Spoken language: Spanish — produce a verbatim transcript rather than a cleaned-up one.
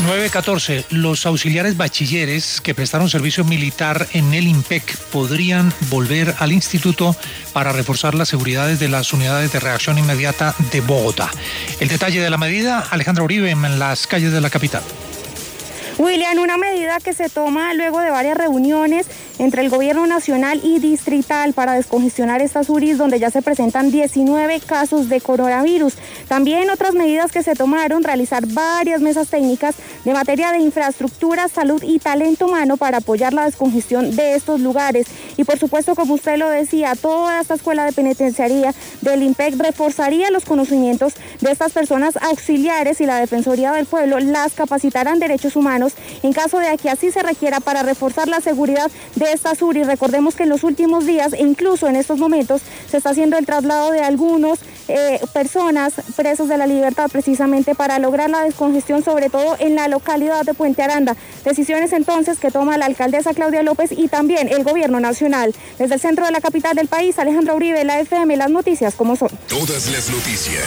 nueve catorce. Los auxiliares bachilleres que prestaron servicio militar en el IMPEC podrían volver al instituto para reforzar las seguridades de las unidades de reacción inmediata de Bogotá. El detalle de la medida, Alejandra Uribe, en las calles de la capital. William, una medida que se toma luego de varias reuniones entre el gobierno nacional y distrital para descongestionar estas U R Is donde ya se presentan diecinueve casos de coronavirus. También otras medidas que se tomaron, realizar varias mesas técnicas de materia de infraestructura, salud y talento humano para apoyar la descongestión de estos lugares. Y por supuesto, como usted lo decía, toda esta escuela de penitenciaría del IMPEC reforzaría los conocimientos de estas personas auxiliares y la Defensoría del Pueblo las capacitará en derechos humanos en caso de que así se requiera para reforzar la seguridad de estas U R I. Recordemos que en los últimos días e incluso en estos momentos se está haciendo el traslado de algunos eh, personas presos de la libertad precisamente para lograr la descongestión, sobre todo en la localidad de Puente Aranda. Decisiones entonces que toma la alcaldesa Claudia López y también el gobierno nacional. Desde el centro de la capital del país, Alejandra Uribe, la F M, las noticias como son. Todas las noticias